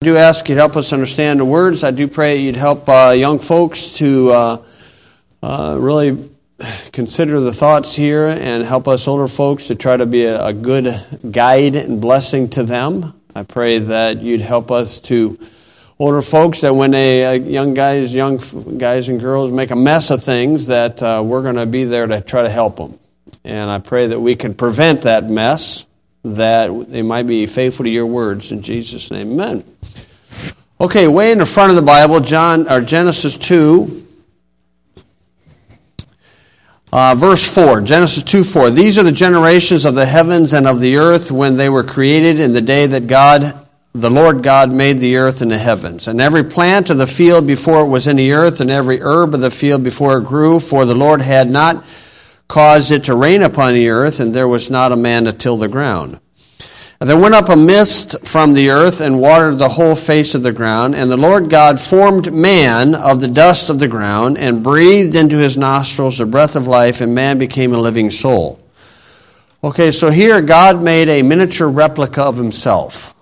I do ask you to help us understand the words. I do pray you'd help young folks to really consider the thoughts here and help us older folks to try to be a good guide and blessing to them. I pray that you'd help us to older folks that when young guys and girls make a mess of things, that we're going to be there to try to help them. And I pray that we can prevent that mess, that they might be faithful to your words. In Jesus' name, amen. Okay, way in the front of the Bible, Genesis 2, verse 4. Genesis 2:4. These are the generations of the heavens and of the earth when they were created in the day that the Lord God made the earth and the heavens. And every plant of the field before it was in the earth, and every herb of the field before it grew, for the Lord had not caused it to rain upon the earth, and there was not a man to till the ground. And there went up a mist from the earth and watered the whole face of the ground. And the Lord God formed man of the dust of the ground and breathed into his nostrils the breath of life, and man became a living soul. Okay, so here God made a miniature replica of himself.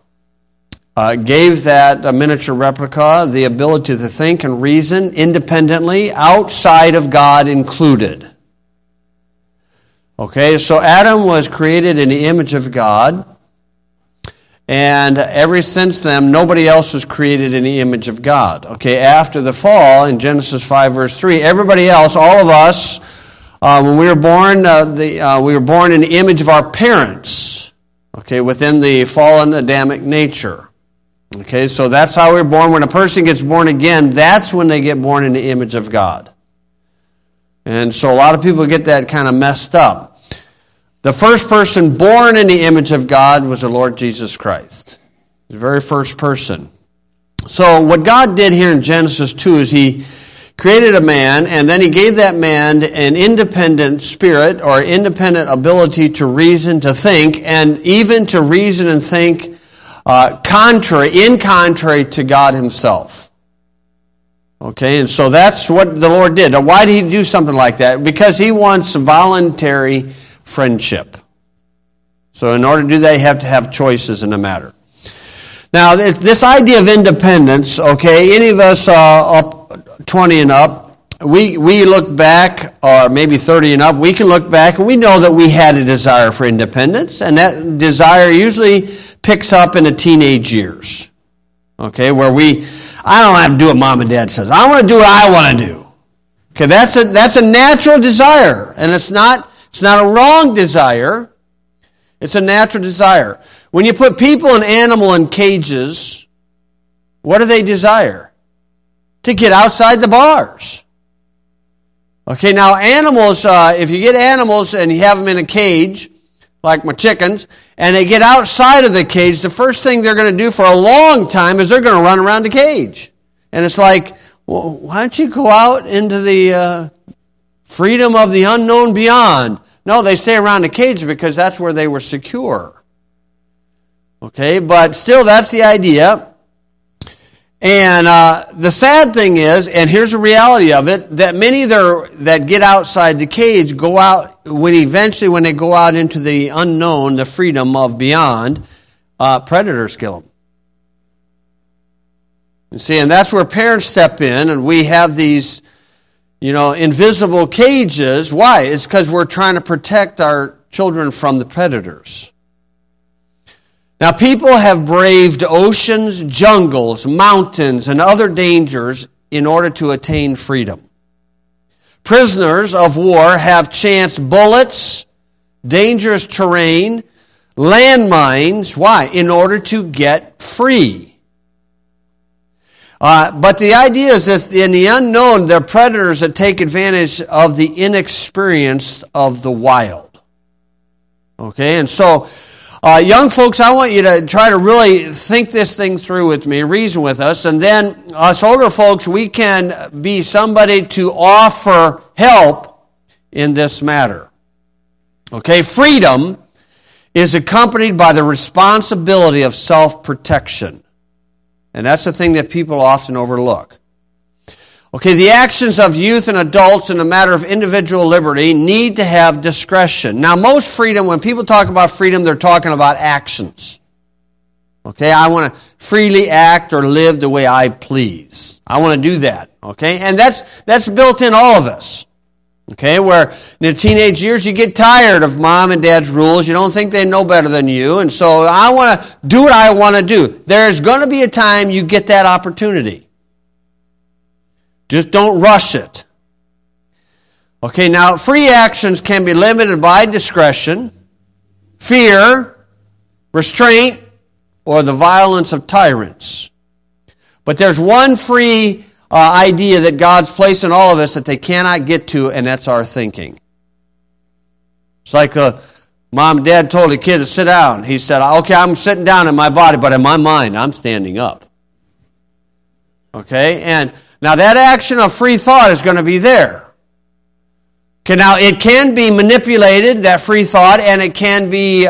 Gave that miniature replica the ability to think and reason independently, outside of God included. Okay, so Adam was created in the image of God. And ever since then, nobody else was created in the image of God. Okay, after the fall, in Genesis 5, verse 3, everybody else, all of us, when we were born, we were born in the image of our parents. Okay, within the fallen Adamic nature. Okay, so that's how we were born. When a person gets born again, that's when they get born in the image of God. And so a lot of people get that kind of messed up. The first person born in the image of God was the Lord Jesus Christ. The very first person. So what God did here in Genesis 2 is he created a man, and then he gave that man an independent spirit or independent ability to reason, to think, and even to reason and think contrary to God himself. Okay, and so that's what the Lord did. Now, why did he do something like that? Because he wants voluntary friendship. So in order to do that, you have to have choices in the matter. Now, this idea of independence, okay, any of us up 20 and up, we look back, or maybe 30 and up, we can look back and we know that we had a desire for independence, and that desire usually picks up in the teenage years, okay, where I don't have to do what mom and dad says. I want to do what I want to do. Okay, that's a natural desire, and it's not a wrong desire. It's a natural desire. When you put people and animal in cages, what do they desire? To get outside the bars. Okay, now animals, if you get animals and you have them in a cage, like my chickens, and they get outside of the cage, the first thing they're going to do for a long time is they're going to run around the cage. And it's like, well, why don't you go out into the freedom of the unknown beyond? No, they stay around the cage because that's where they were secure. Okay, but still that's the idea. And the sad thing is, and here's the reality of it, that many that get outside the cage go out, when they go out into the unknown, the freedom of beyond, predators kill them. You see, and that's where parents step in, and we have these, invisible cages. Why? It's because we're trying to protect our children from the predators. Now, people have braved oceans, jungles, mountains, and other dangers in order to attain freedom. Prisoners of war have chanced bullets, dangerous terrain, landmines. Why? In order to get free. But the idea is that in the unknown, there are predators that take advantage of the inexperienced of the wild. Okay, and so young folks, I want you to try to really think this thing through with me, reason with us, and then us older folks, we can be somebody to offer help in this matter. Okay, freedom is accompanied by the responsibility of self-protection. And that's the thing that people often overlook. Okay, the actions of youth and adults in the matter of individual liberty need to have discretion. Now, most freedom, when people talk about freedom, they're talking about actions. Okay, I want to freely act or live the way I please. I want to do that. Okay, and that's built in all of us. Okay, where in the teenage years you get tired of mom and dad's rules. You don't think they know better than you. And so I want to do what I want to do. There's going to be a time you get that opportunity. Just don't rush it. Okay, now free actions can be limited by discretion, fear, restraint, or the violence of tyrants. But there's one free idea that God's placed in all of us that they cannot get to, and that's our thinking. It's like mom and dad told a kid to sit down. He said, okay, I'm sitting down in my body, but in my mind, I'm standing up. Okay, and now that action of free thought is going to be there. Okay, now it can be manipulated, that free thought, and it can be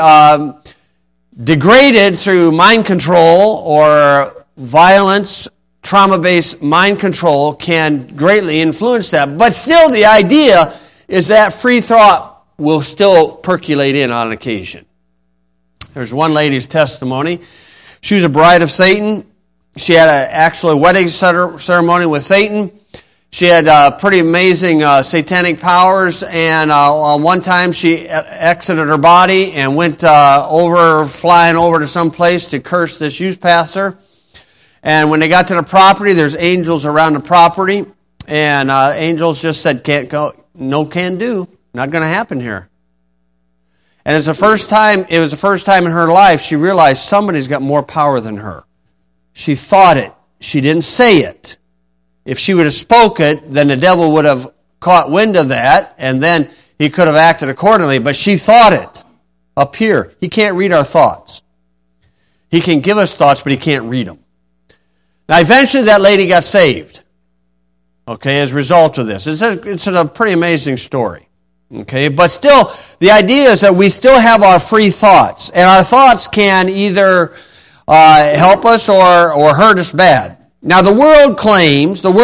degraded through mind control or violence. Trauma-based mind control can greatly influence that. But still, the idea is that free thought will still percolate in on occasion. There's one lady's testimony. She was a bride of Satan. She had an actual wedding ceremony with Satan. She had pretty amazing satanic powers, and one time she exited her body and went flying over to some place to curse this youth pastor. And when they got to the property, there's angels around the property, and angels just said, can't go, no can do, not going to happen here. And it was the first time in her life she realized somebody's got more power than her. She thought it. She didn't say it. If she would have spoke it, then the devil would have caught wind of that, and then he could have acted accordingly. But she thought it up here. He can't read our thoughts. He can give us thoughts, but he can't read them. Now, eventually that lady got saved, okay, as a result of this. It's a pretty amazing story, okay? But still, the idea is that we still have our free thoughts, and our thoughts can either help us or hurt us bad. Now, the world claims, the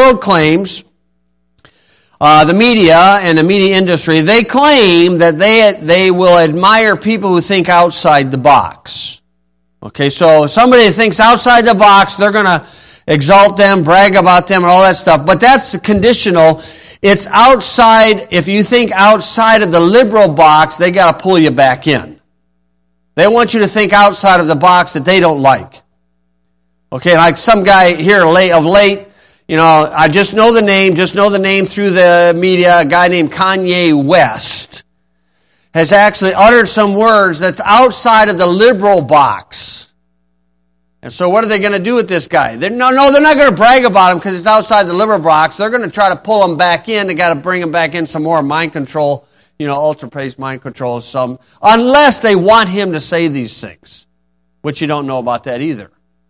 media and the media industry, they claim that they will admire people who think outside the box. Okay, so somebody that thinks outside the box, they're going to exalt them, brag about them, and all that stuff. But that's conditional. It's outside. If you think outside of the liberal box, they got to pull you back in. They want you to think outside of the box that they don't like. Okay, like some guy here of late, you know, I just know the name through the media, a guy named Kanye West has actually uttered some words that's outside of the liberal box. And so what are they going to do with this guy? They're not going to brag about him because it's outside the liberal box. They're going to try to pull him back in. They got to bring him back in some more mind control, ultra-pace mind control, unless they want him to say these things, which you don't know about that either.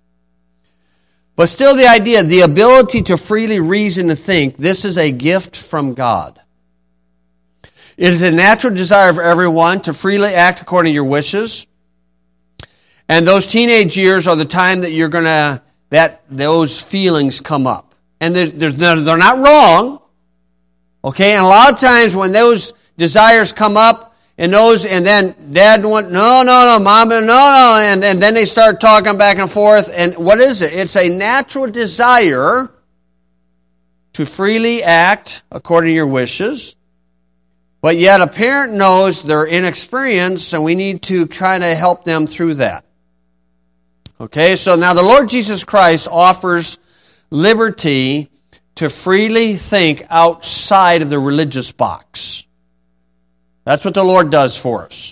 But still the idea, the ability to freely reason and think, this is a gift from God. It is a natural desire of everyone to freely act according to your wishes. And those teenage years are the time that those feelings come up. And they're not wrong. Okay, and a lot of times when those desires come up, and then dad went, no, mom, no, and then they start talking back and forth. And what is it? It's a natural desire to freely act according to your wishes. But yet a parent knows they're inexperienced, and we need to try to help them through that. Okay, so now the Lord Jesus Christ offers liberty to freely think outside of the religious box. That's what the Lord does for us.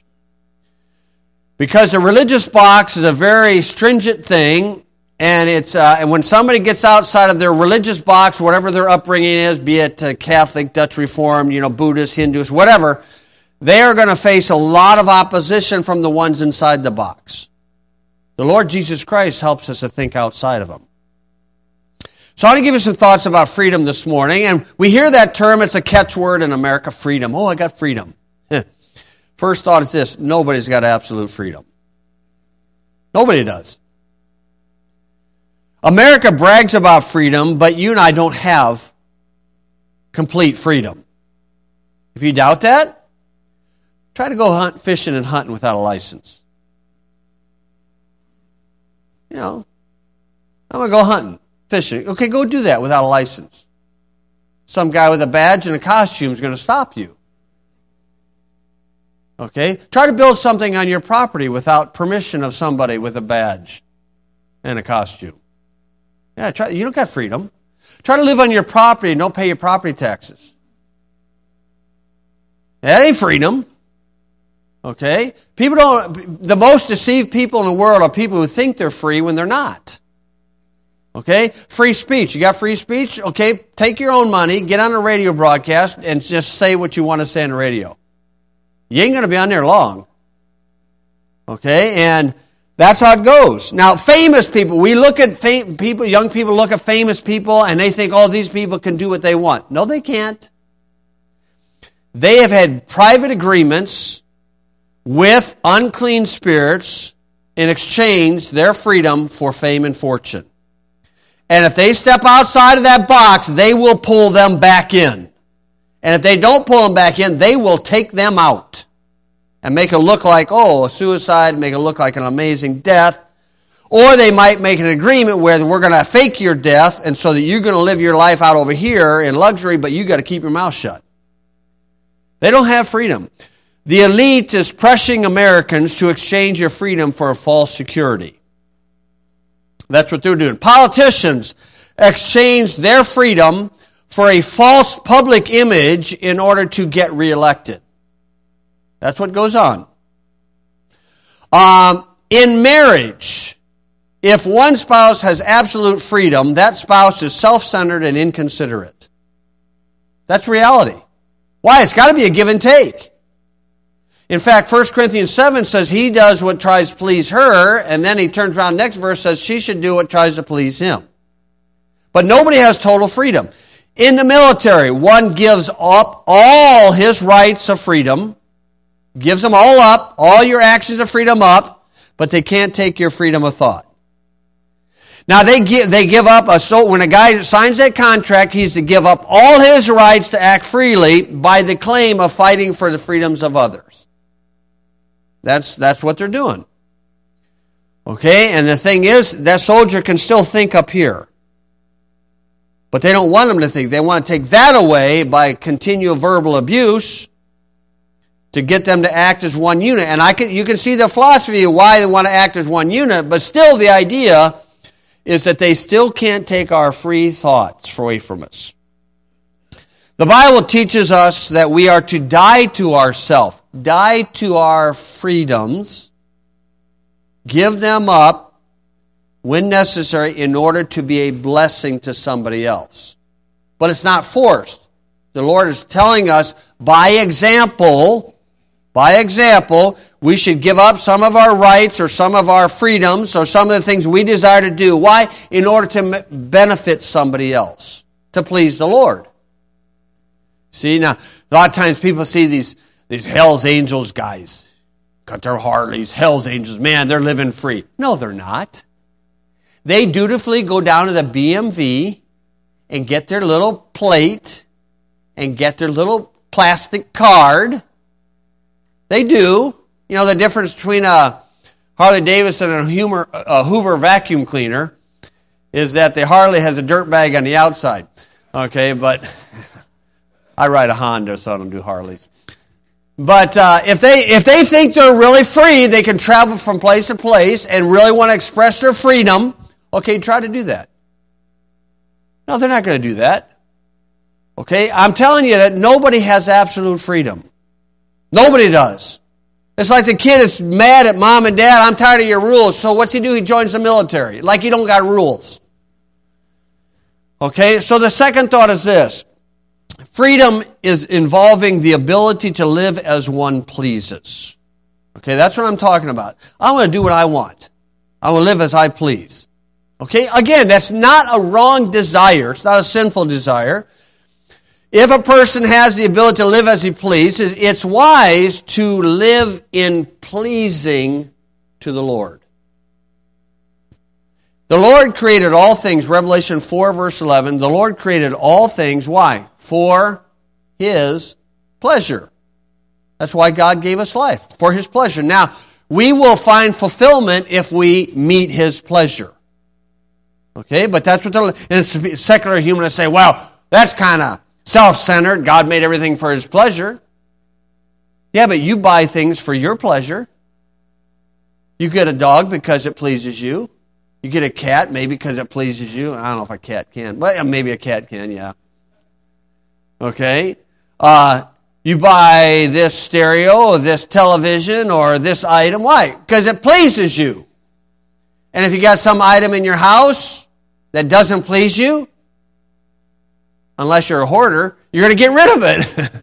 Because the religious box is a very stringent thing, and and when somebody gets outside of their religious box, whatever their upbringing is, be it Catholic, Dutch Reformed, Buddhist, Hindus, whatever, they are going to face a lot of opposition from the ones inside the box. The Lord Jesus Christ helps us to think outside of them. So I want to give you some thoughts about freedom this morning. And we hear that term, it's a catchword in America, freedom. Oh, I got freedom. First thought is this: nobody's got absolute freedom. Nobody does. America brags about freedom, but you and I don't have complete freedom. If you doubt that, try to go fishing and hunting without a license. I'm going to go hunting, fishing. Okay, go do that without a license. Some guy with a badge and a costume is going to stop you. Okay? Try to build something on your property without permission of somebody with a badge and a costume. Yeah, you don't got freedom. Try to live on your property and don't pay your property taxes. That ain't freedom. Okay? The most deceived people in the world are people who think they're free when they're not. Okay? Free speech. You got free speech? Okay, take your own money, get on a radio broadcast, and just say what you want to say on the radio. You ain't going to be on there long. Okay? And that's how it goes. Now, famous people, we look at people, young people look at famous people, and they think, oh, these people can do what they want. No, they can't. They have had private agreements with unclean spirits in exchange their freedom for fame and fortune. And if they step outside of that box, they will pull them back in. And if they don't pull them back in, they will take them out and make it look like, a suicide, make it look like an amazing death. Or they might make an agreement where we're going to fake your death, and so that you're going to live your life out over here in luxury, but you got to keep your mouth shut. They don't have freedom. The elite is pressuring Americans to exchange your freedom for a false security. That's what they're doing. Politicians exchange their freedom for a false public image in order to get reelected. That's what goes on. In marriage, if one spouse has absolute freedom, that spouse is self-centered and inconsiderate. That's reality. Why? It's got to be a give and take. In fact, 1 Corinthians 7 says he does what tries to please her, and then he turns around, next verse says she should do what tries to please him. But nobody has total freedom. In the military, one gives up all his rights of freedom, gives them all up, all your actions of freedom up, but they can't take your freedom of thought. Now, they give up, when a guy signs that contract, he's to give up all his rights to act freely by the claim of fighting for the freedoms of others. That's what they're doing. Okay, and the thing is, that soldier can still think up here. But they don't want him to think. They want to take that away by continual verbal abuse to get them to act as one unit. And you can see the philosophy of why they want to act as one unit, but still the idea is that they still can't take our free thoughts away from us. The Bible teaches us that we are to die to ourselves, die to our freedoms, give them up when necessary in order to be a blessing to somebody else. But it's not forced. The Lord is telling us by example, we should give up some of our rights or some of our freedoms or some of the things we desire to do. Why? In order to benefit somebody else, to please the Lord. See, now, a lot of times people see these Hell's Angels guys, got their Harleys, Hell's Angels, man, they're living free. No, they're not. They dutifully go down to the BMV and get their little plate and get their little plastic card. They do. You know, the difference between a Harley Davidson and a Hoover vacuum cleaner is that the Harley has a dirt bag on the outside. Okay, but I ride a Honda, so I don't do Harleys. But if they think they're really free, they can travel from place to place and really want to express their freedom, okay, try to do that. No, they're not going to do that. Okay, I'm telling you that nobody has absolute freedom. Nobody does. It's like the kid is mad at mom and dad, I'm tired of your rules, so what's he do? He joins the military, like he don't got rules. Okay, so the second thought is this. Freedom is involving the ability to live as one pleases. Okay, that's what I'm talking about. I want to do what I want. I want to live as I please. Okay, again, that's not a wrong desire. It's not a sinful desire. If a person has the ability to live as he pleases, it's wise to live in pleasing to the Lord. The Lord created all things, Revelation 4, verse 11. The Lord created all things, why? For His pleasure. That's why God gave us life, for His pleasure. Now, we will find fulfillment if we meet His pleasure. Okay, but that's what and secular humanists say, well, that's kind of self-centered. God made everything for His pleasure. Yeah, but you buy things for your pleasure. You get a dog because it pleases you. You get a cat maybe because it pleases you. I don't know if a cat can, but maybe a cat can, yeah. Okay? You buy this stereo or this television or this item. Why? Because it pleases you. And if you got some item in your house that doesn't please you, unless you're a hoarder, you're going to get rid of it.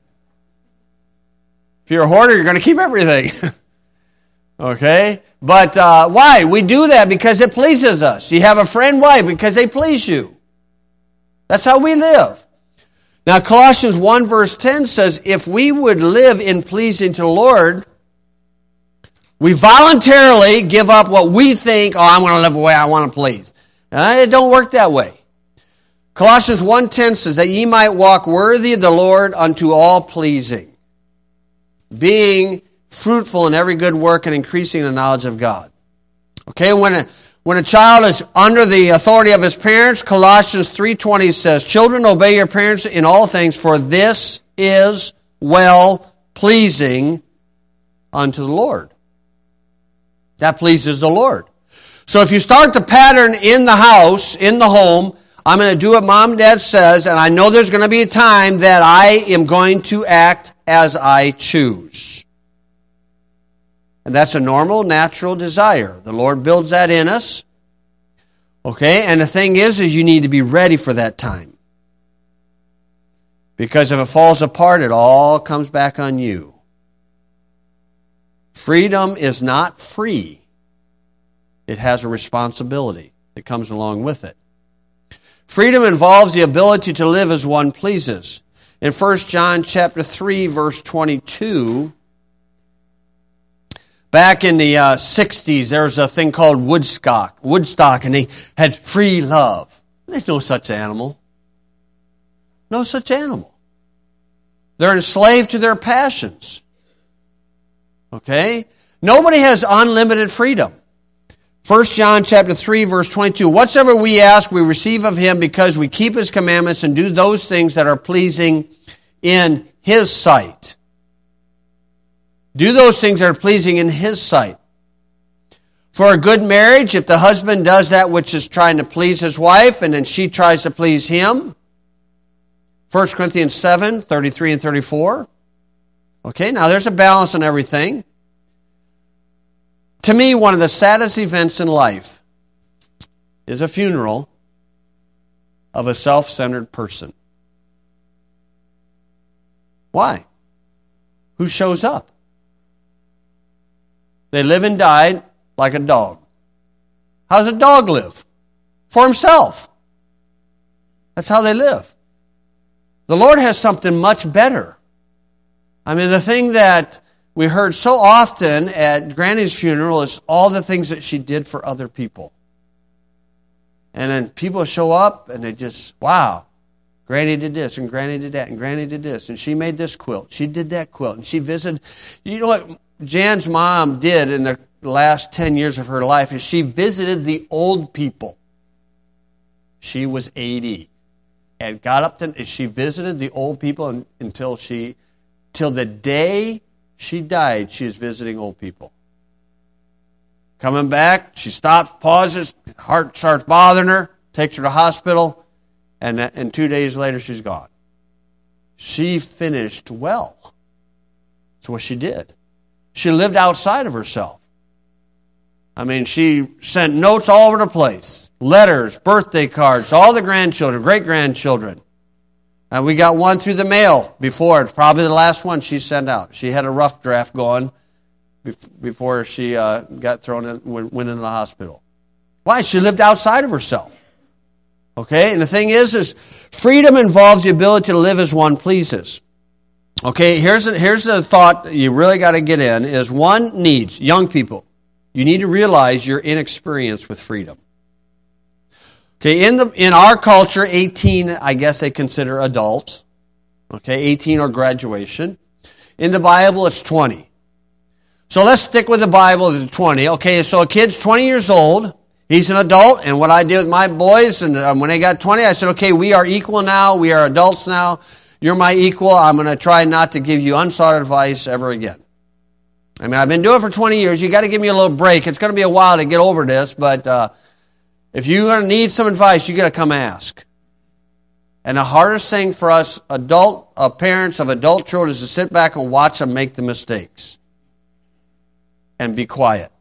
If you're a hoarder, you're going to keep everything. Okay? But why? We do that because it pleases us. You have a friend, why? Because they please you. That's how we live. Now, Colossians 1 verse 10 says, if we would live in pleasing to the Lord, we voluntarily give up what we think, I'm going to live the way I want to please. It don't work that way. Colossians 1:10 says that ye might walk worthy of the Lord unto all pleasing, being fruitful in every good work and increasing the knowledge of God. Okay, when a child is under the authority of his parents, Colossians 3:20 says, children, obey your parents in all things, for this is well pleasing unto the Lord. That pleases the Lord. So if you start the pattern in the house, in the home, I'm going to do what Mom and Dad says, and I know there's going to be a time that I am going to act as I choose. And that's a normal, natural desire. The Lord builds that in us. Okay, and the thing is you need to be ready for that time. Because if it falls apart, it all comes back on you. Freedom is not free. It has a responsibility that comes along with it. Freedom involves the ability to live as one pleases. In 1 John chapter 3, verse 22, back in the 60s, there was a thing called Woodstock, and they had free love. There's no such animal. No such animal. They're enslaved to their passions. Okay? Nobody has unlimited freedom. 1 John chapter 3, verse 22, whatsoever we ask, we receive of Him because we keep His commandments and do those things that are pleasing in His sight. Do those things that are pleasing in His sight. For a good marriage, if the husband does that which is trying to please his wife, and then she tries to please him, 1 Corinthians 7, 33 and 34. Okay, now there's a balance in everything. To me, one of the saddest events in life is a funeral of a self-centered person. Why? Who shows up? They live and die like a dog. How does a dog live? For himself. That's how they live. The Lord has something much better. I mean, the thing that we heard so often at Granny's funeral is all the things that she did for other people. And then people show up and they just, wow, Granny did this and Granny did that and Granny did this and she made this quilt. She did that quilt and she visited. You know what Jan's mom did in the last 10 years of her life is she visited the old people. She was 80 and got up to, she visited the old people until the day she died, she was visiting old people. Coming back, she stops, pauses, heart starts bothering her, takes her to the hospital, and 2 days later she's gone. She finished well. That's what she did. She lived outside of herself. I mean, she sent notes all over the place, letters, birthday cards, all the grandchildren, great-grandchildren. And we got one through the mail before. It's probably the last one she sent out. She had a rough draft going before she got thrown in, went into the hospital. Why? She lived outside of herself. Okay? And the thing is freedom involves the ability to live as one pleases. Okay, here's the thought that you really got to get in, is one needs, young people, you need to realize you're inexperienced with freedom. Okay, in our culture, 18, I guess they consider adults. Okay, 18 or graduation. In the Bible, it's 20. So let's stick with the Bible to 20. Okay, so a kid's 20 years old. He's an adult, and what I did with my boys, and when they got 20, I said, okay, we are equal now. We are adults now. You're my equal. I'm going to try not to give you unsought advice ever again. I mean, I've been doing it for 20 years. You got to give me a little break. It's going to be a while to get over this, but if you're going to need some advice, you got to come ask. And the hardest thing for us parents of adult children is to sit back and watch them make the mistakes. And be quiet.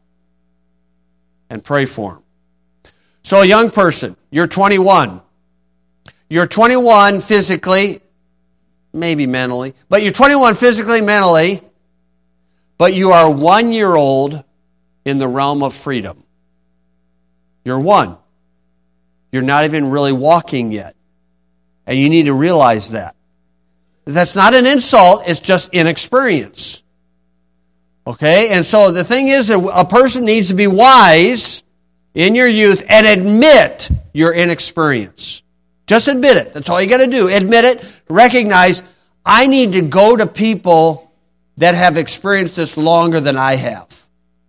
And pray for them. So a young person, you're 21. You're 21 physically, maybe mentally, but you're 21 physically, mentally, but you are 1 year old in the realm of freedom. You're 1. You're not even really walking yet. And you need to realize that. That's not an insult, it's just inexperience. Okay? And so the thing is, a person needs to be wise in your youth and admit your inexperience. Just admit it. That's all you got to do. Admit it. Recognize, I need to go to people that have experienced this longer than I have.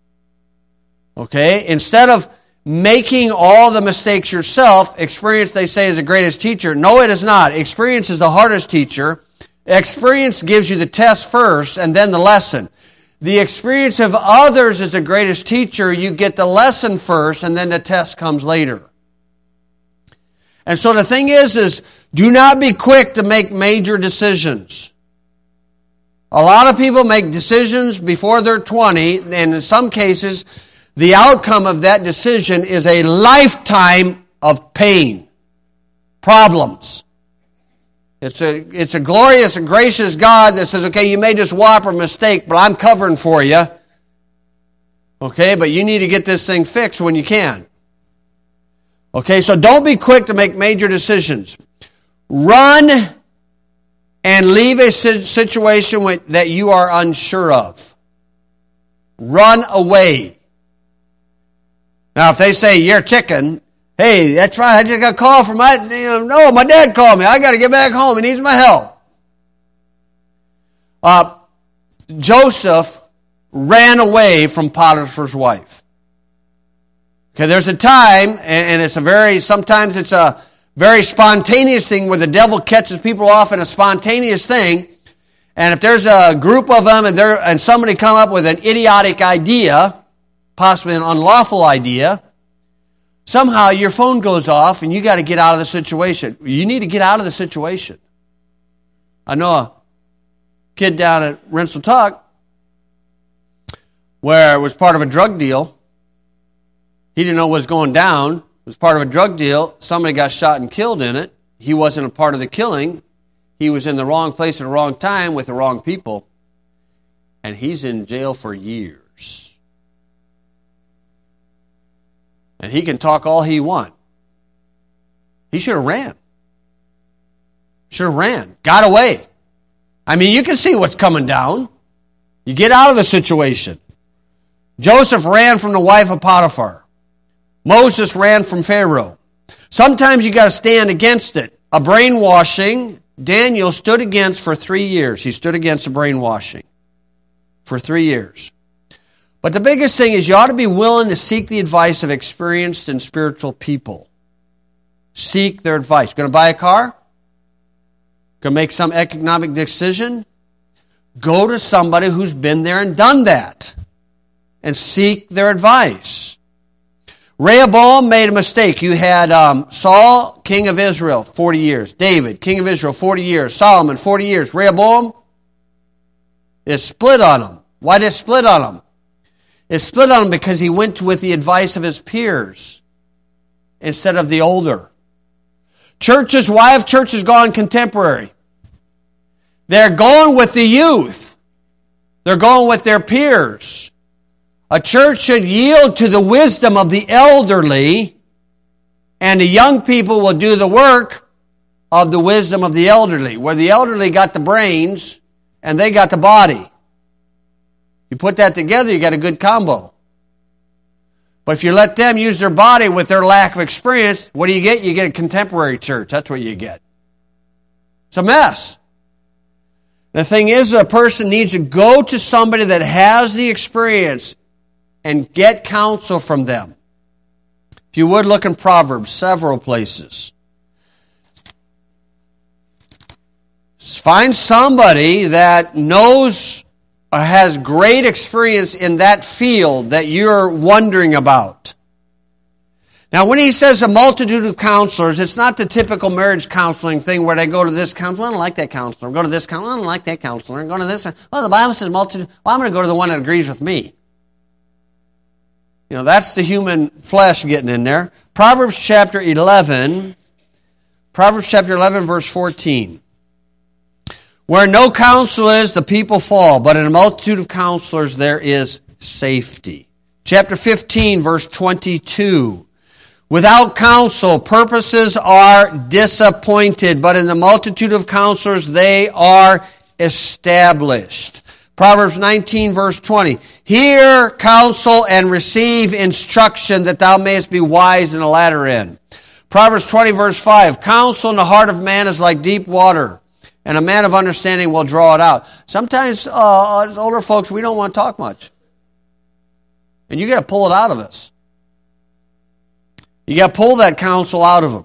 Okay? Instead of making all the mistakes yourself, experience, they say, is the greatest teacher. No, it is not. Experience is the hardest teacher. Experience gives you the test first and then the lesson. The experience of others is the greatest teacher. You get the lesson first, and then the test comes later. And so the thing is do not be quick to make major decisions. A lot of people make decisions before they're 20, and in some cases, the outcome of that decision is a lifetime of pain, problems. It's a glorious and gracious God that says, okay, you made this whopper mistake, but I'm covering for you. Okay, but you need to get this thing fixed when you can. Okay, so don't be quick to make major decisions. Run and leave a situation that you are unsure of. Run away. Now, if they say, you're a chicken, hey, that's right, I just got a call from my dad called me. I got to get back home. He needs my help. Joseph ran away from Potiphar's wife. Okay, there's a time, and sometimes it's a very spontaneous thing where the devil catches people off in a spontaneous thing. And if there's a group of them and somebody come up with an idiotic idea, possibly an unlawful idea, somehow your phone goes off and you got to get out of the situation. You need to get out of the situation. I know a kid down at Rensselaer where it was part of a drug deal. He didn't know what was going down. It was part of a drug deal. Somebody got shot and killed in it. He wasn't a part of the killing. He was in the wrong place at the wrong time with the wrong people. And he's in jail for years. And he can talk all he wants. He should have ran. Should have ran. Got away. I mean, you can see what's coming down. You get out of the situation. Joseph ran from the wife of Potiphar. Moses ran from Pharaoh. Sometimes you got to stand against it. A brainwashing, Daniel stood against for 3 years. He stood against a brainwashing for 3 years. But the biggest thing is you ought to be willing to seek the advice of experienced and spiritual people. Seek their advice. Going to buy a car? Going to make some economic decision? Go to somebody who's been there and done that. And seek their advice. Rehoboam made a mistake. You had Saul, king of Israel, 40 years. David, king of Israel, 40 years. Solomon, 40 years. Rehoboam is split on him. Why did it split on him? It split on him because he went with the advice of his peers instead of the older. Why have churches gone contemporary? They're going with the youth. They're going with their peers. A church should yield to the wisdom of the elderly, and the young people will do the work of the wisdom of the elderly, where the elderly got the brains and they got the body. You put that together, you got a good combo. But if you let them use their body with their lack of experience, what do you get? You get a contemporary church. That's what you get. It's a mess. The thing is, a person needs to go to somebody that has the experience and get counsel from them. If you would, look in Proverbs, several places. Find somebody that knows or has great experience in that field that you're wondering about. Now, when he says a multitude of counselors, it's not the typical marriage counseling thing where they go to this counselor, I don't like that counselor. Go to this counselor, I don't like that counselor. Go to this, well, the Bible says multitude. Well, I'm going to go to the one that agrees with me. You know, that's the human flesh getting in there. Proverbs chapter 11, verse 14. Where no counsel is, the people fall, but in a multitude of counselors there is safety. Chapter 15, verse 22. Without counsel, purposes are disappointed, but in the multitude of counselors they are established. Proverbs 19, verse 20. Hear counsel and receive instruction that thou mayest be wise in the latter end. Proverbs 20, verse 5. Counsel in the heart of man is like deep water, and a man of understanding will draw it out. Sometimes, as older folks, we don't want to talk much. And you got to pull it out of us. You got to pull that counsel out of them.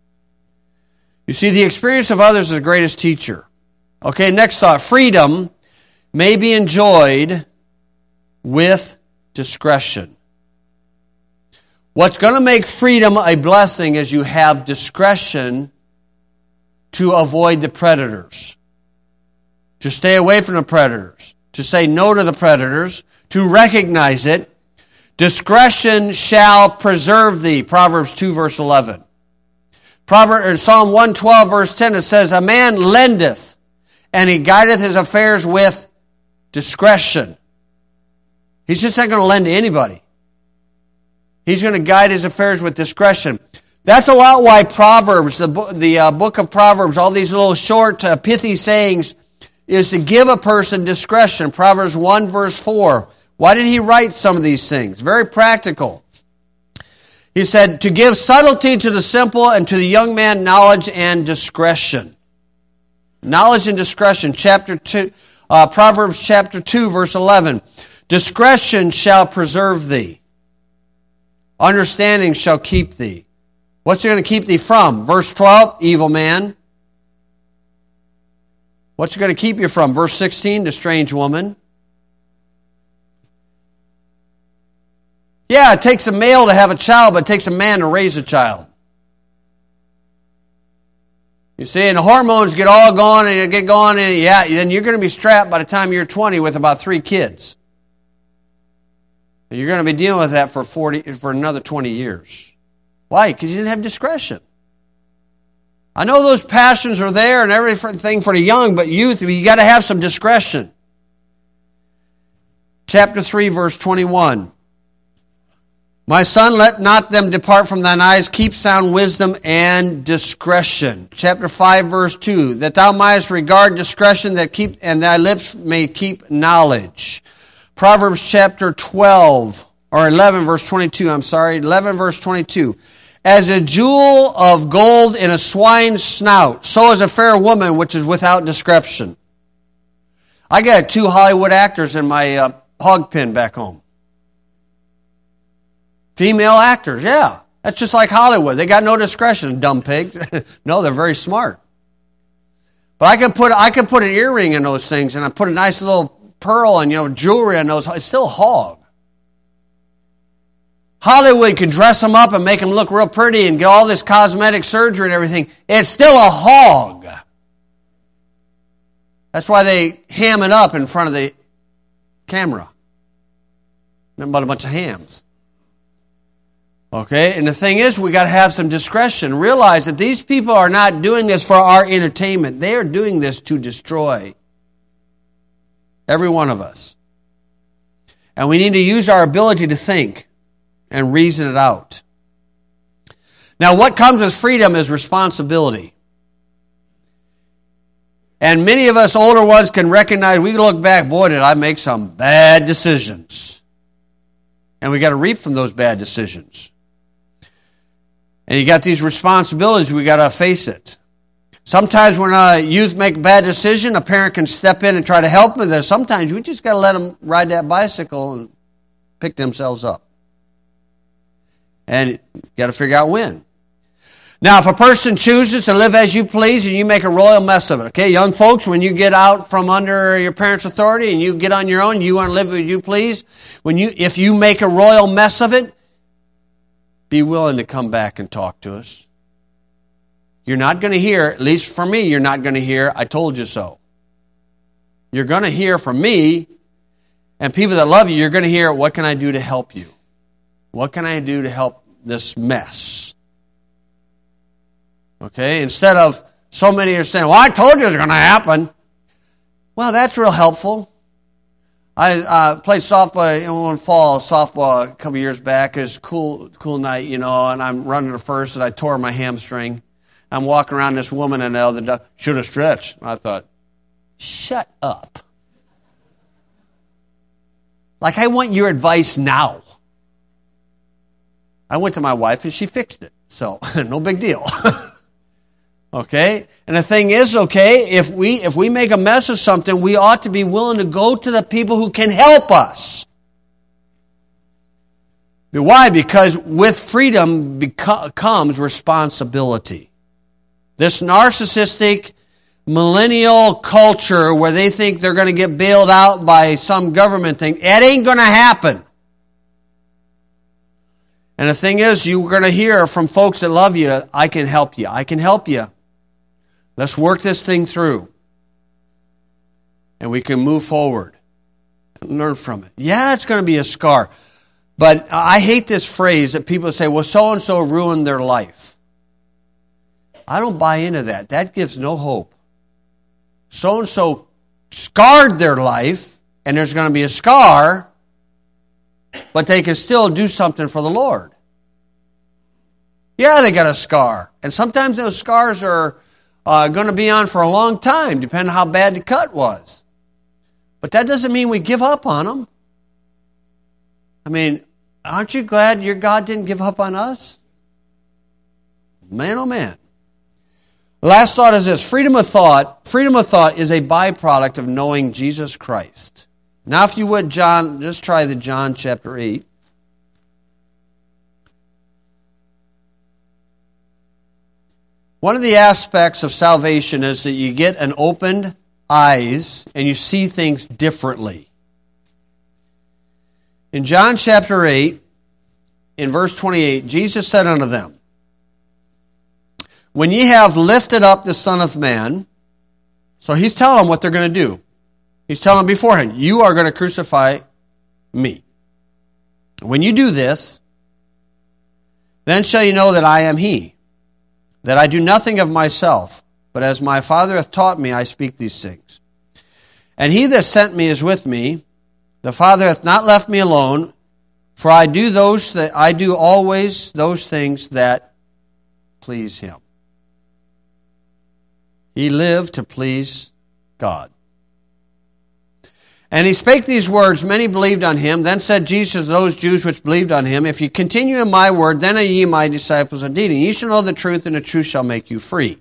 You see, the experience of others is the greatest teacher. Okay, next thought. Freedom may be enjoyed with discretion. What's going to make freedom a blessing is you have discretion to avoid the predators, to stay away from the predators, to say no to the predators, to recognize it. Discretion shall preserve thee, Proverbs 2, verse 11. Psalm 112, verse 10, it says, a man lendeth, and he guideth his affairs with discretion. He's just not going to lend to anybody. He's going to guide his affairs with discretion. That's a lot why Proverbs, the book of Proverbs, all these little short, pithy sayings, is to give a person discretion. Proverbs 1, verse 4. Why did he write some of these things? Very practical. He said, to give subtlety to the simple and to the young man knowledge and discretion. Knowledge and discretion. Proverbs chapter 2, verse 11. Discretion shall preserve thee. Understanding shall keep thee. What's it going to keep thee from? Verse 12, evil man. What's it going to keep you from? Verse 16, the strange woman. Yeah, it takes a male to have a child, but it takes a man to raise a child. You see, and the hormones get all going, and you get going, and then you're going to be strapped by the time you're 20 with about 3 kids. And you're going to be dealing with that for another 20 years. Why? Because you didn't have discretion. I know those passions are there and everything for the young, but youth, you got to have some discretion. Chapter 3, verse 21. My son, let not them depart from thine eyes. Keep sound wisdom and discretion. Chapter 5, verse 2. That thou mightest regard discretion and thy lips may keep knowledge. Proverbs chapter 11, verse 22. 11, verse 22. As a jewel of gold in a swine's snout, so is a fair woman which is without discretion. I got 2 Hollywood actors in my hog pen back home. Female actors, yeah. That's just like Hollywood. They got no discretion, dumb pigs. No, they're very smart. But I can put an earring in those things, and I put a nice little pearl and jewelry on those. It's still a hog. Hollywood can dress them up and make them look real pretty and get all this cosmetic surgery and everything. It's still a hog. That's why they ham it up in front of the camera. Nothing but a bunch of hams. Okay, and the thing is, we got to have some discretion. Realize that these people are not doing this for our entertainment. They are doing this to destroy every one of us. And we need to use our ability to think and reason it out. Now, what comes with freedom is responsibility. And many of us older ones can recognize, we can look back, boy, did I make some bad decisions. And we got to reap from those bad decisions. And you got these responsibilities, we got to face it. Sometimes when a youth make a bad decision, a parent can step in and try to help them. Sometimes we just got to let them ride that bicycle and pick themselves up. And you got to figure out when. Now, if a person chooses to live as you please and you make a royal mess of it, okay, young folks, when you get out from under your parents' authority and you get on your own, you want to live as you please, if you make a royal mess of it, be willing to come back and talk to us. You're not going to hear, at least for me, you're not going to hear, I told you so. You're going to hear from me and people that love you, you're going to hear, what can I do to help you? What can I do to help this mess? Okay, instead of so many are saying, well, I told you it was going to happen. Well, that's real helpful. I played softball in fall softball a couple years back. It was a cool night, and I'm running to first and I tore my hamstring. I'm walking around this woman and the other should have stretched. I thought, shut up. Like, I want your advice now. I went to my wife and she fixed it. So, no big deal. Okay? And the thing is, okay, if we make a mess of something, we ought to be willing to go to the people who can help us. Why? Because with freedom comes responsibility. This narcissistic millennial culture where they think they're going to get bailed out by some government thing, it ain't going to happen. And the thing is, you're going to hear from folks that love you, I can help you. I can help you. Let's work this thing through. And we can move forward and learn from it. Yeah, it's going to be a scar. But I hate this phrase that people say, well, so-and-so ruined their life. I don't buy into that. That gives no hope. So-and-so scarred their life, and there's going to be a scar, but they can still do something for the Lord. Yeah, they got a scar. And sometimes those scars are going to be on for a long time, depending on how bad the cut was. But that doesn't mean we give up on them. I mean, aren't you glad your God didn't give up on us? Man, oh man. The last thought is this. Freedom of thought is a byproduct of knowing Jesus Christ. Now, if you would, John, just try the John chapter 8. One of the aspects of salvation is that you get an opened eyes and you see things differently. In John chapter 8, in verse 28, Jesus said unto them, when ye have lifted up the Son of Man, so he's telling them what they're going to do. He's telling them beforehand, you are going to crucify me. When you do this, then shall you know that I am he, that I do nothing of myself, but as my Father hath taught me, I speak these things. And he that sent me is with me. The Father hath not left me alone, for I do always those things that please him. He lived to please God. And he spake these words, many believed on him. Then said Jesus to those Jews which believed on him, if you continue in my word, then are ye my disciples indeed, and ye shall know the truth, and the truth shall make you free.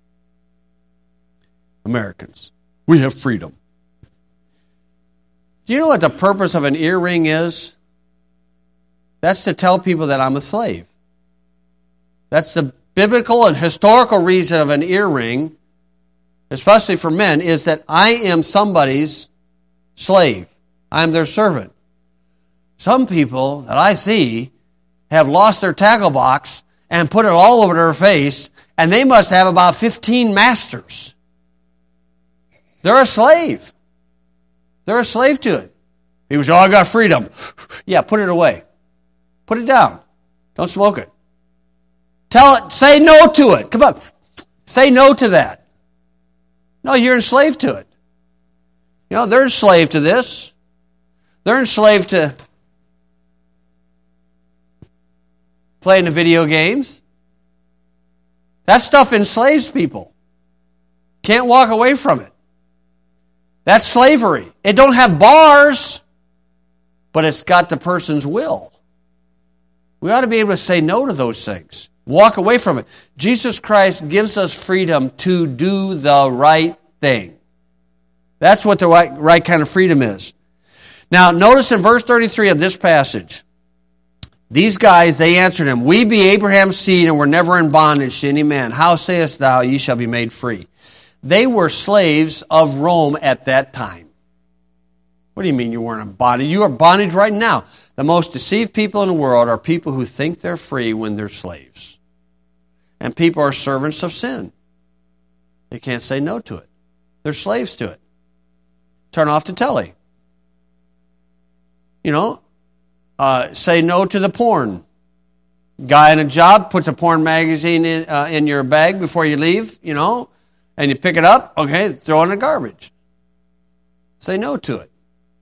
Americans, we have freedom. Do you know what the purpose of an earring is? That's to tell people that I'm a slave. That's the biblical and historical reason of an earring, especially for men, is that I am somebody's slave. I am their servant. Some people that I see have lost their tackle box and put it all over their face, and they must have about 15 masters. They're a slave. They're a slave to it. He was, I got freedom. Yeah, put it away. Put it down. Don't smoke it. Tell it, say no to it. Come on. Say no to that. No, you're enslaved to it. They're enslaved to this. They're enslaved to playing the video games. That stuff enslaves people. Can't walk away from it. That's slavery. It don't have bars, but it's got the person's will. We ought to be able to say no to those things. Walk away from it. Jesus Christ gives us freedom to do the right thing. That's what the right kind of freedom is. Now, notice in verse 33 of this passage, these guys, they answered him, "We be Abraham's seed, and were never in bondage to any man. How sayest thou, ye shall be made free?" They were slaves of Rome at that time. What do you mean you weren't in bondage? You are bondage right now. The most deceived people in the world are people who think they're free when they're slaves. And people are servants of sin. They can't say no to it. They're slaves to it. Turn off the telly. Say no to the porn. Guy in a job puts a porn magazine in your bag before you leave, and you pick it up, okay, throw it in the garbage. Say no to it.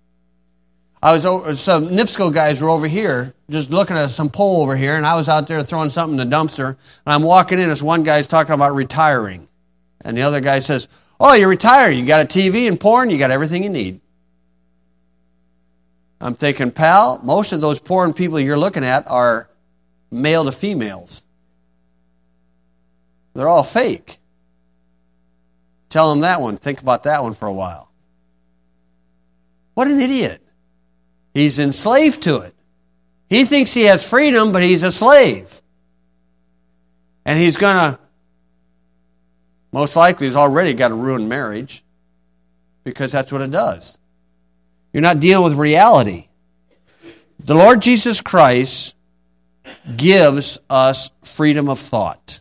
Some NIPSCO guys were over here, just looking at some pole over here, and I was out there throwing something in the dumpster, and I'm walking in, this one guy's talking about retiring. And the other guy says, "Oh, you're retired. You got a TV and porn, you got everything you need." I'm thinking, pal, most of those porn people you're looking at are male to females. They're all fake. Tell them that one. Think about that one for a while. What an idiot. He's enslaved to it. He thinks he has freedom, but he's a slave. And he's going to, most likely, he's already got a ruined marriage, because that's what it does. You're not dealing with reality. The Lord Jesus Christ gives us freedom of thought.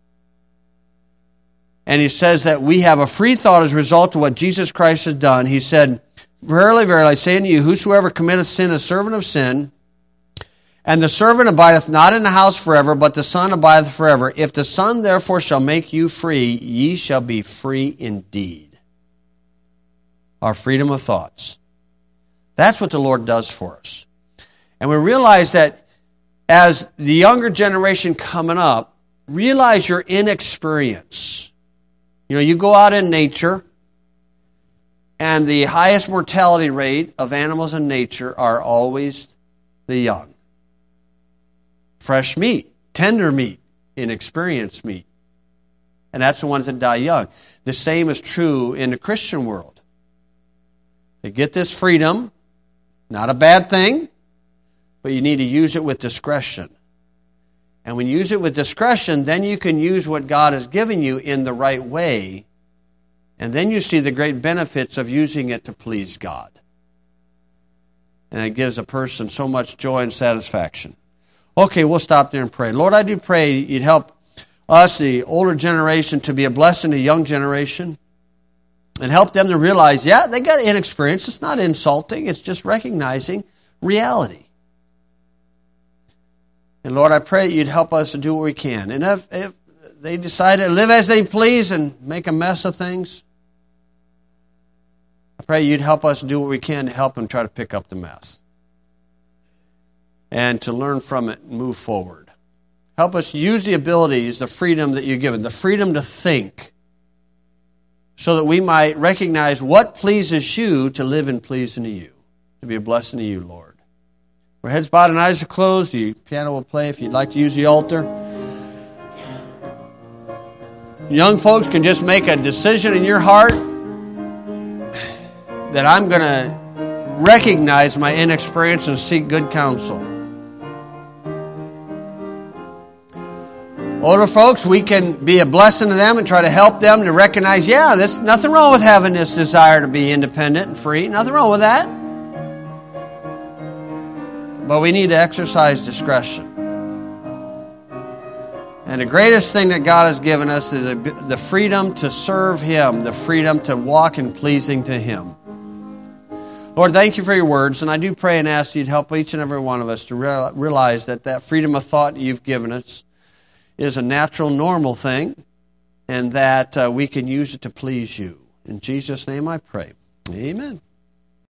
And he says that we have a free thought as a result of what Jesus Christ has done. He said, "Verily, verily, I say unto you, whosoever committeth sin is servant of sin, and the servant abideth not in the house forever, but the Son abideth forever. If the Son therefore shall make you free, ye shall be free indeed." Our freedom of thoughts. That's what the Lord does for us. And we realize that as the younger generation coming up, realize your inexperience. You go out in nature, and the highest mortality rate of animals in nature are always the young. Fresh meat, tender meat, inexperienced meat. And that's the ones that die young. The same is true in the Christian world. They get this freedom, not a bad thing, but you need to use it with discretion. And when you use it with discretion, then you can use what God has given you in the right way. And then you see the great benefits of using it to please God. And it gives a person so much joy and satisfaction. Okay, we'll stop there and pray. Lord, I do pray you'd help us, the older generation, to be a blessing to the young generation. And help them to realize, they got inexperience. It's not insulting. It's just recognizing reality. And Lord, I pray you'd help us to do what we can. And if they decide to live as they please and make a mess of things, I pray you'd help us do what we can to help them try to pick up the mess. And to learn from it and move forward. Help us use the abilities, the freedom that you've given, the freedom to think, so that we might recognize what pleases you to live in pleasing to you, to be a blessing to you, Lord. Our heads bowed and eyes are closed. The piano will play if you'd like to use the altar. Young folks can just make a decision in your heart that I'm going to recognize my inexperience and seek good counsel. Older folks, we can be a blessing to them and try to help them to recognize, there's nothing wrong with having this desire to be independent and free. Nothing wrong with that. But we need to exercise discretion. And the greatest thing that God has given us is the freedom to serve Him, the freedom to walk in pleasing to Him. Lord, thank you for your words, and I do pray and ask you to help each and every one of us to realize that freedom of thought you've given us is a natural, normal thing, and that we can use it to please you. In Jesus' name I pray. Amen.